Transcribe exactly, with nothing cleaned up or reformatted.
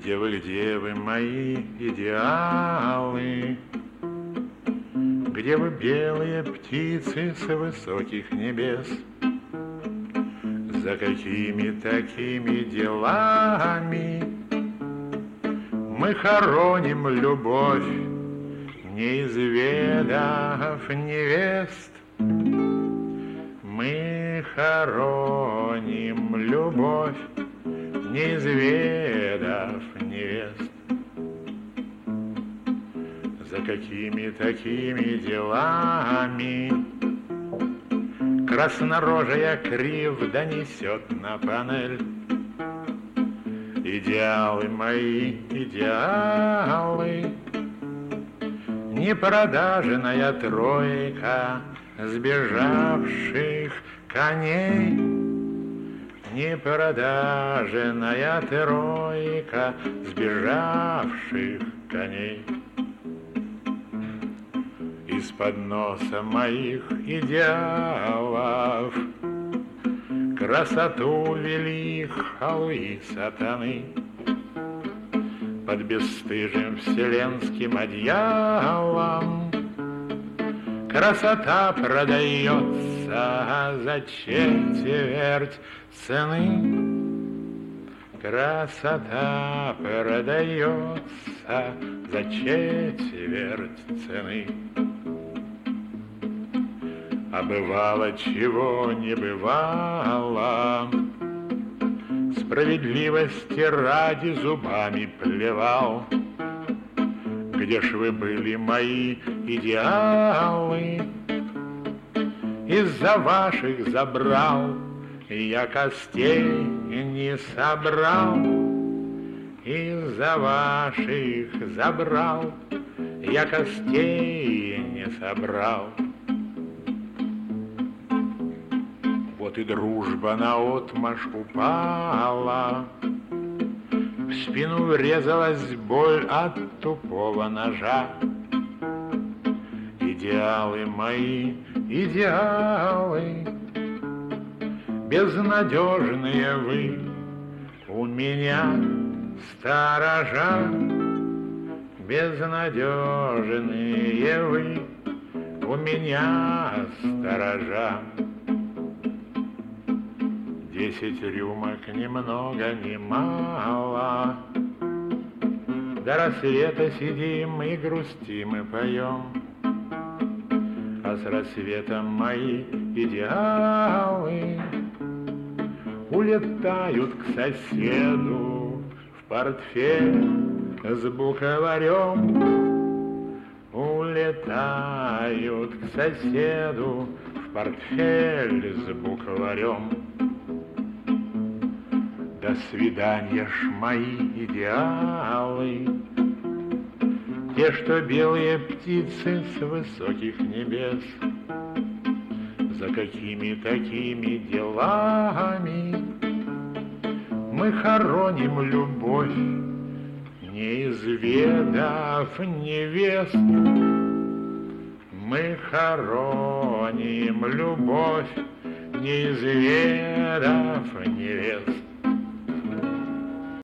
Где вы, где вы, мои идеалы? Где вы, белые птицы с высоких небес? За какими такими делами мы хороним любовь, не изведав невест? Мы хороним любовь, не изведав невест. За какими такими делами краснорожая кривда несет на панель? Идеалы мои, идеалы, непродажная тройка сбежавших коней. Непродажная тройка сбежавших коней. Из-под носа моих идеалов красоту вели халуи сатаны. Под бесстыжим вселенским одеялом красота продается за четверть цены. Красота продается за четверть цены. А бывало, чего не бывало, справедливости ради зубами плевал. Где ж вы были, мои идеалы? Из-за ваших забрал я костей не собрал. Из-за ваших забрал я костей не собрал. Вот и дружба наотмашь упала, в спину врезалась боль от тупого ножа. Идеалы мои, идеалы, безнадежные вы у меня сторожа. Безнадежные вы у меня сторожа. Десять рюмок ни много ни мало, до рассвета сидим и грустим и поем. А с рассветом мои идеалы улетают к соседу в портфель с букварем. Улетают к соседу в портфель с букварем. До свидания ж, мои идеалы, те, что белые птицы с высоких небес. За какими такими делами мы хороним любовь, не изведав невест? Мы хороним любовь, не изведав невест.